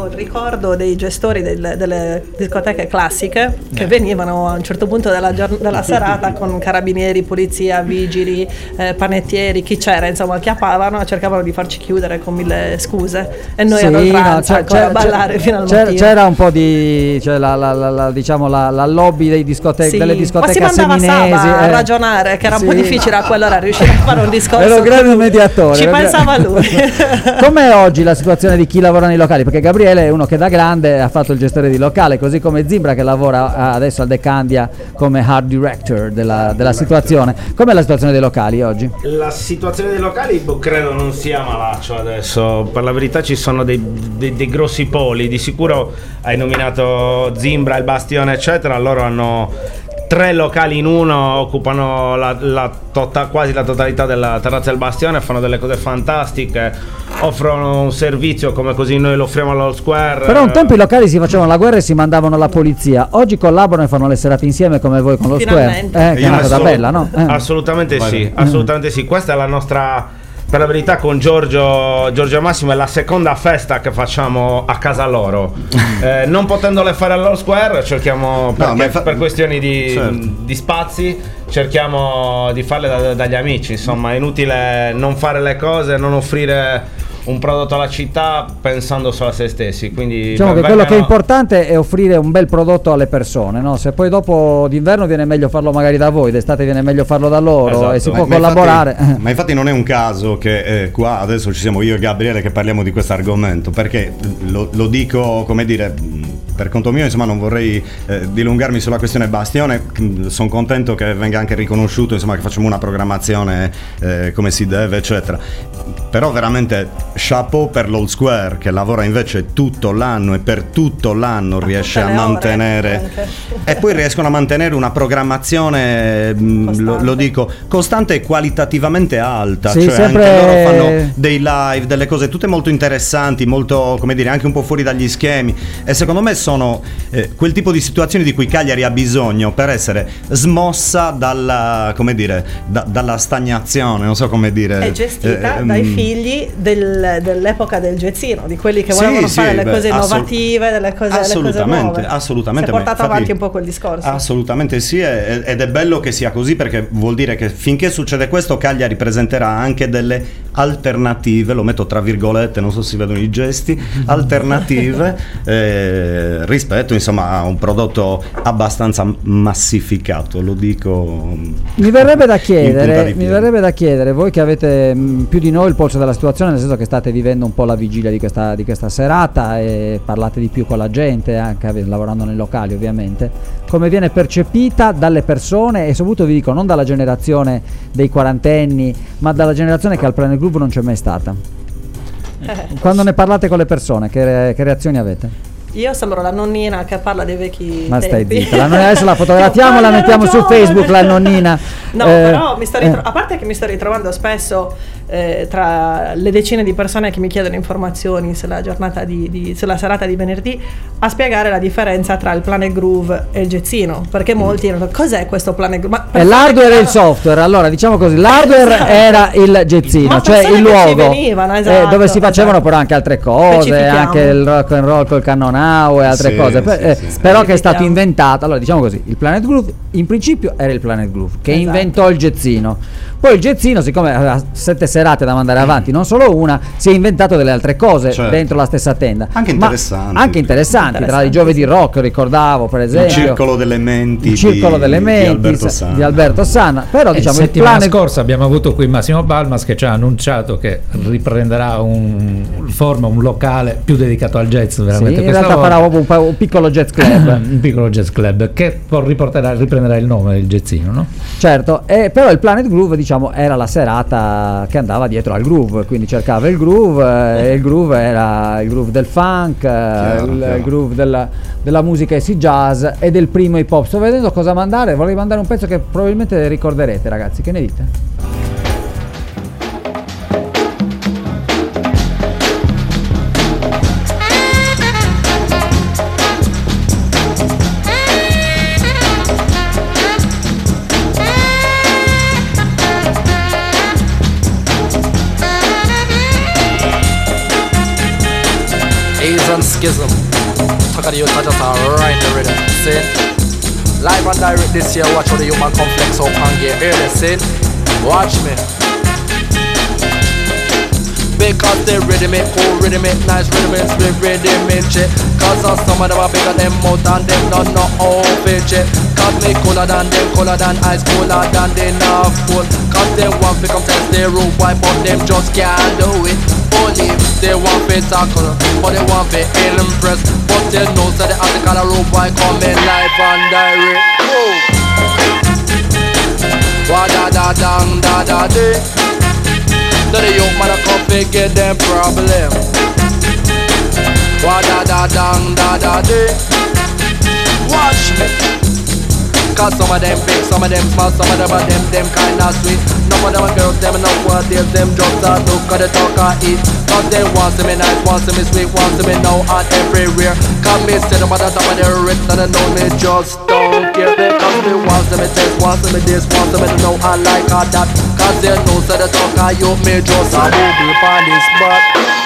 ho il ricordo dei gestori delle discoteche classiche che venivano a un certo punto della serata con carabinieri, polizia, vigili, panettieri, chi c'era, insomma, chiappavano e cercavano di farci chiudere con mille scuse e noi ero oltranza ancora a ballare fino al mattino. C'era un po' di diciamo la lobby delle discoteche ma si mandava seminesi Saba a ragionare, che era un po' difficile a quell'ora riuscire a fare un discorso. Era un grande mediatore. Ci pensava lui. Com'è oggi la situazione di chi lavora nei locali? Perché Gabriele è uno che da grande ha fatto il gestore di locale, così come Zimbra che lavora adesso al Decandia come art director della situazione. Com'è la situazione dei locali oggi? La situazione dei locali credo non sia malaccio adesso, per la verità ci sono dei grossi poli, di sicuro hai nominato Zimbra, il Bastione eccetera, loro hanno 3 locali in uno, occupano quasi la totalità della terrazza del Bastione, fanno delle cose fantastiche, offrono un servizio come così noi lo offriamo all'All Square. Però un tempo i locali si facevano la guerra e si mandavano la polizia, oggi collaborano e fanno le serate insieme come voi con lo Square. Che è una cosa bella, no? Assolutamente sì, assolutamente sì, questa è la nostra... Per la verità con Giorgio e Massimo è la seconda festa che facciamo a casa loro. Non potendole fare all'All Square cerchiamo, per questioni di spazi, cerchiamo di farle dagli amici. Insomma è inutile non fare le cose, non offrire un prodotto alla città pensando solo a se stessi. Quindi diciamo che quello che è importante è offrire un bel prodotto alle persone, no? Se poi dopo d'inverno viene meglio farlo magari da voi, d'estate viene meglio farlo da loro, esatto. E si può collaborare. Ma infatti non è un caso che qua adesso ci siamo io e Gabriele che parliamo di questo argomento, perché lo dico, come dire, per conto mio, insomma, non vorrei dilungarmi sulla questione Bastione. Sono contento che venga anche riconosciuto, insomma, che facciamo una programmazione come si deve, eccetera. Però veramente chapeau per l'All Square che lavora invece tutto l'anno e per tutto l'anno riesce a mantenere e poi riescono a mantenere una programmazione lo dico costante e qualitativamente alta, sì, cioè sempre... anche loro fanno dei live, delle cose tutte molto interessanti, molto, come dire, anche un po' fuori dagli schemi, e secondo me sono quel tipo di situazioni di cui Cagliari ha bisogno per essere smossa dalla, come dire, dalla stagnazione, non so come dire, è gestita dai figli dell'epoca del jazzino, di quelli che volevano fare le cose innovative, delle cose nuove. Assolutamente. Si è portato avanti un po' quel discorso. Assolutamente sì, ed è bello che sia così, perché vuol dire che finché succede questo Cagliari presenterà anche delle alternative, lo metto tra virgolette, non so se si vedono i gesti, alternative rispetto insomma a un prodotto abbastanza massificato, lo dico. Mi verrebbe da chiedere, voi che avete più di noi il polso della situazione, nel senso che state vivendo un po' la vigilia di questa serata e parlate di più con la gente, anche lavorando nei locali ovviamente, come viene percepita dalle persone, e soprattutto vi dico non dalla generazione dei quarantenni, ma dalla generazione che al Planet Groove non c'è mai stata. Quando ne parlate con le persone, che reazioni avete? Io sembro la nonnina che parla dei vecchi Ma stai tempi. zitta, adesso la fotografiamo, la mettiamo su Facebook, la nonnina. No, però a parte che mi sto ritrovando spesso tra le decine di persone che mi chiedono informazioni sulla giornata sulla serata di venerdì, a spiegare la differenza tra il Planet Groove e il jazzino, perché molti hanno detto, cos'è questo Planet Groove? L'hardware e il software, allora diciamo così, l'hardware era il jazzino, cioè il luogo dove si facevano però anche altre cose, anche il rock and roll col cannonau e altre cose, però che è stato inventato, allora diciamo così, il Planet Groove in principio era il Planet Groove che inventò il jazzino, poi il jazzino, siccome aveva 7 serate da mandare avanti, non solo una, si è inventato delle altre cose dentro la stessa tenda, anche interessanti, tra i giovedì rock ricordavo per esempio il circolo delle menti di Alberto Sanna, però diciamo settimana scorsa abbiamo avuto qui Massimo Balmas che ci ha annunciato che riprenderà un locale più dedicato al jazz, veramente. In realtà farà un piccolo jazz club un piccolo jazz club che riprenderà il nome del jazzino, no? Certo, però il Planet Groove diciamo era la serata che andava dietro al groove, quindi cercava il groove, e il groove era il groove del funk, il groove della musica easy jazz e del primo hip hop. Sto vedendo cosa mandare, vorrei mandare un pezzo che probabilmente ricorderete, ragazzi, che ne dite? Schism. Talk of the youth, I just right the rhythm. See? Live and direct this year, watch how the human complex up and get here, see? Watch me. Because they rhythm it, cool rhythm it, nice rhythm it, split rhythm it, shit. Cause some of them are bigger than mouth and them don't know how to shit. Cause me cooler than them, cooler than ice, cooler than the North Pole. Cause they want to come test their root wipe, but them just can't do it. Only they want to tackle, but they want to impress. But they know that the article of root wipe coming live and direct. Wa da da dang da da day. So the young man a come figure them problem. Wa da da dang da da day. Watch me. Cause some of them big, some of them small, some of them are them kinda sweet. None of them are girls, them no what is them just a look at the talk and eat. Cause they want to me nice, want to me sweet, want to me now and everywhere. Cause me sit them at the top of their wrist and they know me just don't care. Cause me want to me taste, want to me this, want to me to know I like all that. Cause they know so the talk and you me just a booby on this spot.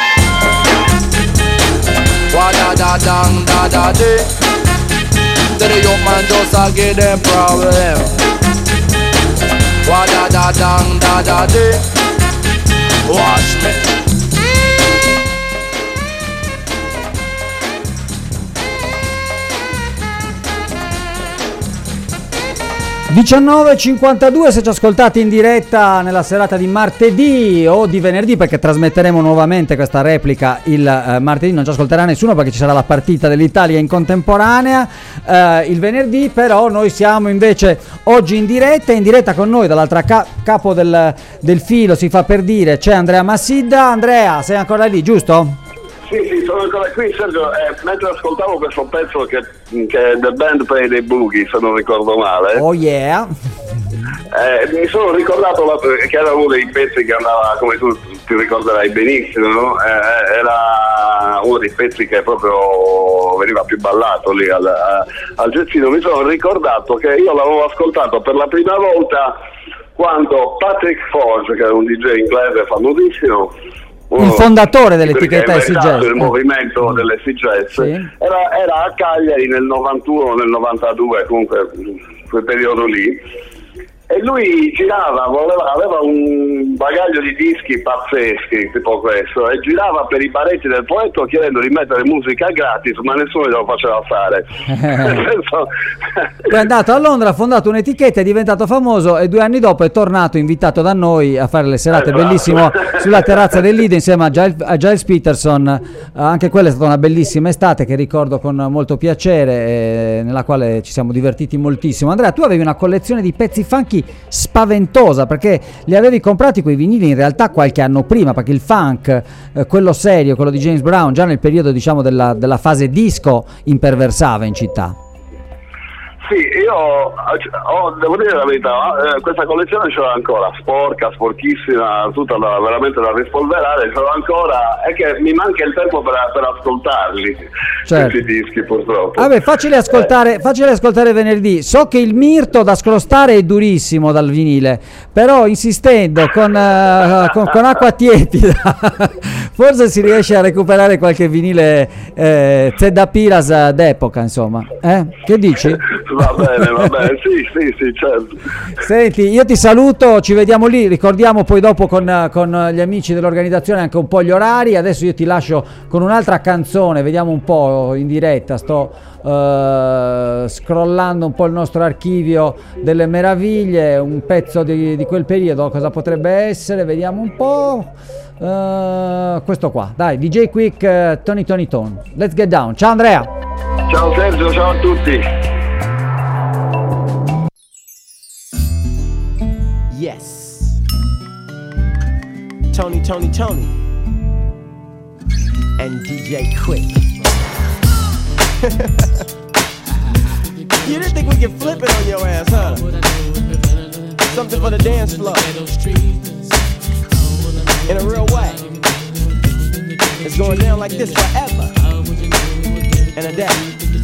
Wa da da dang da da day. So the young man just a give them problem. Wa da da dang da da day. Watch me. 19:52 se ci ascoltate in diretta nella serata di martedì o di venerdì, perché trasmetteremo nuovamente questa replica il martedì, non ci ascolterà nessuno perché ci sarà la partita dell'Italia in contemporanea il venerdì, però noi siamo invece oggi in diretta con noi dall'altra capo del filo, si fa per dire, c'è Andrea Massidda. Andrea, sei ancora lì, giusto? Sì, sono ancora qui, Sergio. Mentre ascoltavo questo pezzo che The Band Play dei Boogie, se non ricordo male. Oh yeah! Mi sono ricordato che era uno dei pezzi che andava, come tu ti ricorderai benissimo, no? Era uno dei pezzi che proprio veniva più ballato lì al jazzino. Mi sono ricordato che io l'avevo ascoltato per la prima volta quando Patrick Forge, che è un DJ inglese famosissimo, il fondatore dell'etichetta AC Jazz, il movimento dell'AC Jazz, sì. Era a Cagliari nel 91, nel 92, comunque quel periodo lì, e lui girava, aveva un bagaglio di dischi pazzeschi tipo questo, e girava per i baretti del Poetto chiedendo di mettere musica gratis, ma nessuno glielo faceva fare. È andato a Londra, ha fondato un'etichetta, è diventato famoso e 2 anni dopo è tornato invitato da noi a fare le serate bellissimo sulla terrazza del Lido insieme a Giles Peterson. Anche quella è stata una bellissima estate che ricordo con molto piacere, nella quale ci siamo divertiti moltissimo. Andrea, tu avevi una collezione di pezzi funky spaventosa, perché li avevi comprati quei vinili in realtà qualche anno prima, perché il funk, quello serio, quello di James Brown, già nel periodo diciamo della fase disco imperversava in città. Sì, io devo dire la verità, questa collezione ce l'ho ancora, sporchissima, tutta veramente da rispolverare, ce l'ho ancora, è che mi manca il tempo per ascoltarli, certo. Questi dischi purtroppo. Vabbè, facile ascoltare venerdì. So che il mirto da scrostare è durissimo dal vinile, però insistendo con acqua tiepida forse si riesce a recuperare qualche vinile Zedda Piras d'epoca, insomma. Che dici? Va bene, sì, certo. Senti, io ti saluto, ci vediamo lì, ricordiamo poi dopo con gli amici dell'organizzazione anche un po' gli orari. Adesso io ti lascio con un'altra canzone, vediamo un po' in diretta, sto scrollando un po' il nostro archivio delle meraviglie, un pezzo di quel periodo, cosa potrebbe essere, vediamo un po'. Questo qua, dai, DJ Quick, Tony Tone, Let's Get Down. Ciao Andrea. Ciao Sergio, ciao a tutti. Yes. Tony and DJ Quick. You didn't think we could flip it on your ass, huh? Something for the dance floor. In a real way. It's going down like this forever and a day.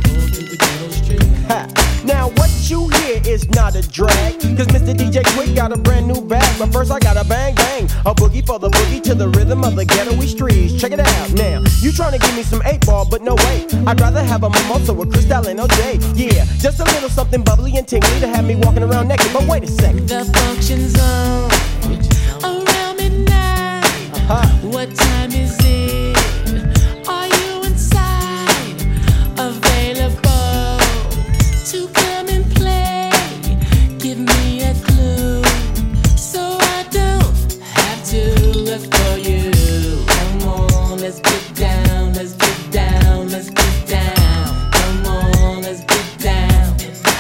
Ha. Now what you hear is not a drag, cause Mr. DJ Quick got a brand new bag. But first I gotta bang bang A boogie for the boogie to the rhythm of the ghetto-y streets. Check it out now. You trying to give me some 8-ball, but no way. I'd rather have a mimosa with Cristal and OJ. Yeah, just a little something bubbly and tingly to have me walking around naked. But wait a second. The function's on around midnight. What time is it? Are you inside? Available to come and play? Give me a clue so I don't have to look for you. Come on, let's get down, let's get down, let's get down. Come on, let's get down.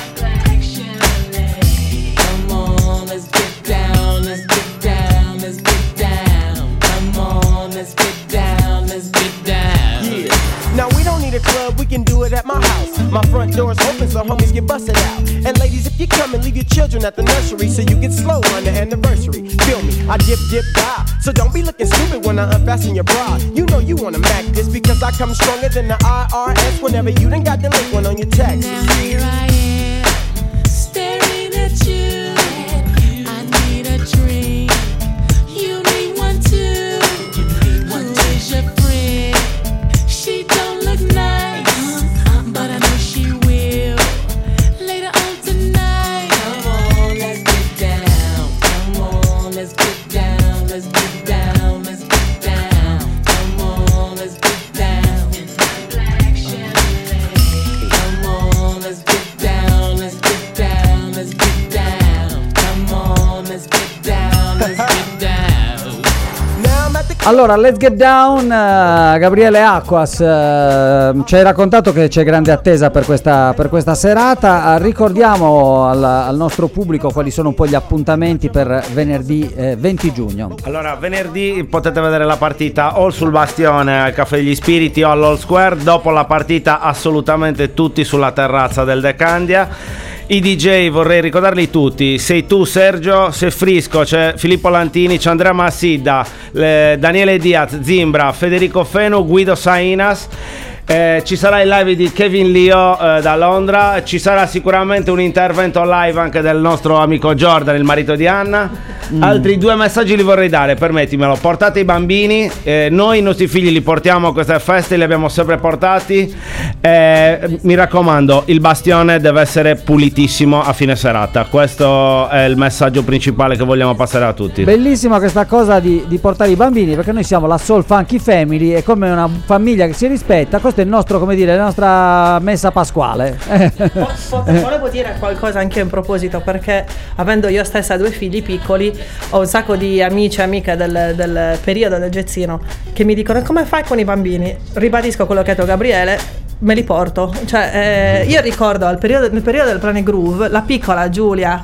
Come on, let's get down, let's get down, let's get down. Come on, let's get down, let's get down. Yeah. Now we don't need a club, we can do it at my house. My front door's open so homies get busted out. And ladies, if you come and leave your children at the nursery so you get slow on the anniversary. Feel me, I dip, die. So don't be looking stupid when I unfasten your bra. You know you wanna mac this because I come stronger than the IRS whenever you done got delinquent on your taxes. Now here I am, staring at you. I need a drink. You need one too. Who is your friend? She don't look nice, but I know she will later on tonight. Come on, let's get down. Come on, let's get down. Let's get down. Let's get down. Come on, let's get down. Come on, let's get down. Let's get down. Let's get down. Come on, let's get down. Let's get down. Now I'm at the Allora, Let's Get Down, Gabriele Acquas ci hai raccontato che c'è grande attesa per questa serata. Ricordiamo al nostro pubblico quali sono un po' gli appuntamenti per venerdì 20 giugno. Allora, venerdì potete vedere la partita o sul Bastione al Caffè degli Spiriti o all'All Square. Dopo la partita assolutamente tutti sulla terrazza del De Candia. I DJ vorrei ricordarli tutti: sei tu Sergio, sei Frisco, c'è Filippo Lantini, c'è Andrea Massidda, Daniele Diaz, Zimbra, Federico Fenu, Guido Sainas. Ci sarà il live di Kevin Leo da Londra. Ci sarà sicuramente un intervento live anche del nostro amico Jordan, il marito di Anna. Altri 2 messaggi li vorrei dare, permettimelo. Portate i bambini, noi i nostri figli li portiamo a queste feste, li abbiamo sempre portati. Mi raccomando, il Bastione deve essere pulitissimo a fine serata. Questo è il messaggio principale che vogliamo passare a tutti. Bellissima questa cosa di portare i bambini, perché noi siamo la Soul Funky Family e come una famiglia che si rispetta, questo è il nostro, come dire, la nostra messa pasquale. Volevo dire qualcosa anche in proposito, perché avendo io stessa 2 figli piccoli ho un sacco di amici e amiche del periodo del jazzino che mi dicono: come fai con i bambini? Ribadisco quello che ha detto Gabriele, me li porto. Cioè, io ricordo nel periodo del Planet Groove la piccola Giulia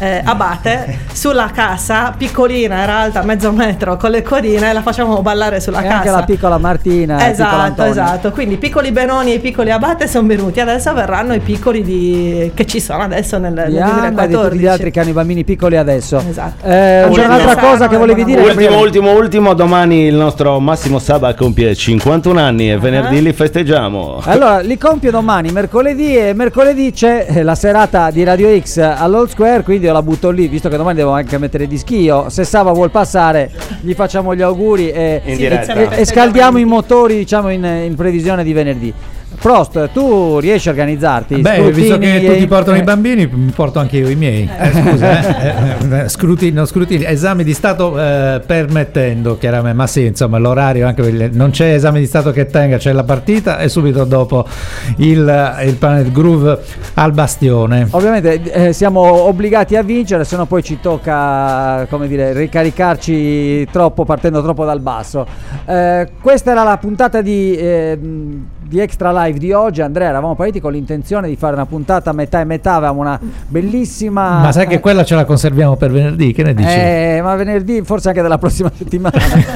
Abate sulla cassa, piccolina, era alta mezzo metro, con le codine, la facciamo ballare sulla cassa. Anche la piccola Martina. Esatto. Quindi i piccoli Benoni e i piccoli Abate sono venuti, adesso verranno i piccoli che ci sono adesso nel 2014. Di tutti gli altri che hanno i bambini piccoli adesso. Esatto. C'è un'altra cosa che volevi dire? Ultimo, domani il nostro Massimo Saba compie 51 anni e venerdì li festeggiamo. Allora, li compie domani, mercoledì, e mercoledì c'è la serata di Radio X all'All Square, quindi io la butto lì, visto che domani devo anche mettere dischi io. Se Saba vuol passare, gli facciamo gli auguri e scaldiamo i motori, diciamo, in previsione di venerdì. Prost, tu riesci a organizzarti? Beh, visto che tutti portano i bambini, mi porto anche io i miei. Scusa, scrutinio, esame di Stato permettendo, chiaramente, ma sì, insomma, l'orario, anche perché non c'è esame di Stato che tenga, c'è la partita e subito dopo il Planet Groove al Bastione. Ovviamente siamo obbligati a vincere, se no poi ci tocca, come dire, ricaricarci partendo troppo dal basso. Questa era la puntata di Extra Live di oggi. Andrea, eravamo partiti con l'intenzione di fare una puntata metà e metà, avevamo una bellissima... Ma sai che quella ce la conserviamo per venerdì, che ne dici? Ma venerdì forse anche della prossima settimana.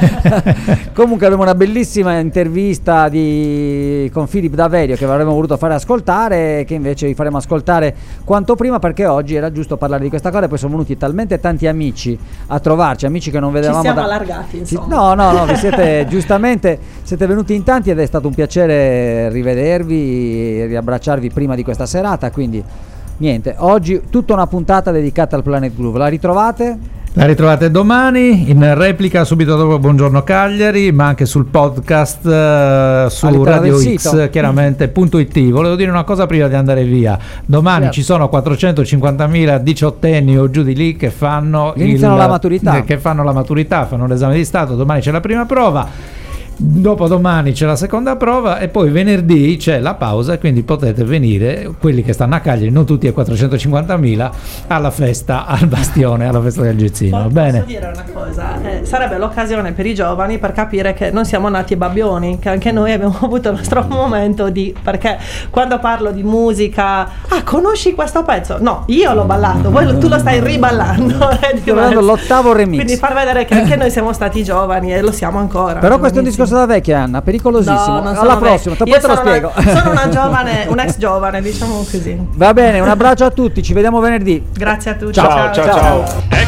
Comunque abbiamo una bellissima intervista con Filippo Daverio che avremmo voluto fare ascoltare, che invece vi faremo ascoltare quanto prima, perché oggi era giusto parlare di questa cosa. E poi sono venuti talmente tanti amici a trovarci, amici che non vedevamo. Ci siamo allargati, insomma. No, vi siete giustamente siete venuti in tanti ed è stato un piacere rivedervi, riabbracciarvi prima di questa serata. Quindi niente, oggi tutta una puntata dedicata al Planet Groove. La ritrovate? La ritrovate domani in replica subito dopo Buongiorno Cagliari, ma anche sul podcast su All'interno Radio del X, sito. chiaramente.it. Volevo dire una cosa prima di andare via. Domani Certo. ci sono 450.000 diciottenni o giù di lì che fanno Iniziano la maturità. che fanno la maturità, fanno l'esame di Stato. Domani c'è la prima prova. Dopodomani c'è la seconda prova e poi venerdì c'è la pausa, quindi potete venire, quelli che stanno a Cagliari, non tutti a 450.000, alla festa al Bastione, alla festa del Gezzino. Bene. Posso dire una cosa? Sarebbe l'occasione per i giovani per capire che non siamo nati babbioni, che anche noi abbiamo avuto il nostro momento di... Perché quando parlo di musica, conosci questo pezzo? No, io l'ho ballato, tu lo stai riballando. Sto vedendo l'ottavo remix. Quindi far vedere che anche noi siamo stati giovani e lo siamo ancora. Però questo è un discorso da vecchia, Anna, pericolosissimo. No, non sono Alla prossima, vecchia. poi te lo Io sono spiego. sono una giovane, un ex giovane, diciamo così. Va bene, un abbraccio a tutti, ci vediamo venerdì. Grazie a tutti. Ciao.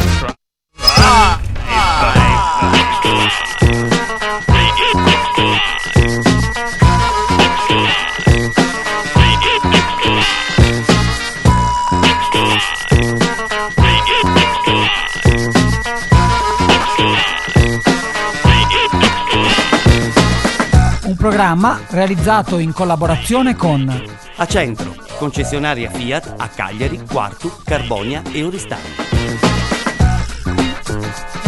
Un programma realizzato in collaborazione con Acentro, concessionaria Fiat a Cagliari, Quartu, Carbonia e Oristano.